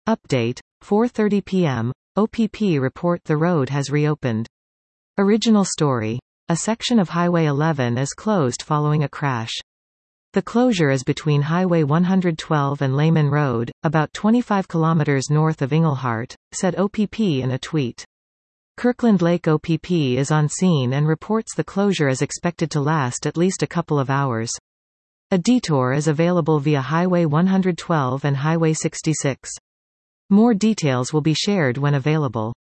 Update, 4:30 p.m., OPP report the road has reopened. Original story. A section of Highway 11 is closed following a crash. The closure is between Highway 112 and Lehman Road, about 25 kilometers north of Englehart, said OPP in a tweet. Kirkland Lake OPP is on scene and reports the closure is expected to last at least a couple of hours. A detour is available via Highway 112 and Highway 66. More details will be shared when available.